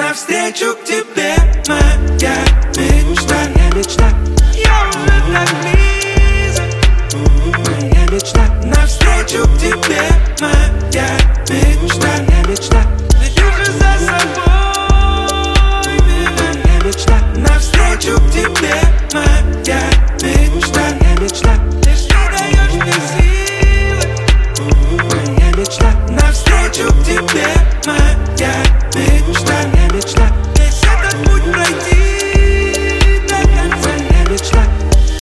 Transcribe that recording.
навстречу к тебе, моя мечта, моя мечта. Я уже так близок, моя мечта. Навстречу к тебе, моя мечта, моя мечта. Ты держишь за собой меня, моя мечта. Навстречу к тебе, моя мечта, моя мечта. Лишь ты даешь мне силы, моя мечта. Навстречу к тебе, моя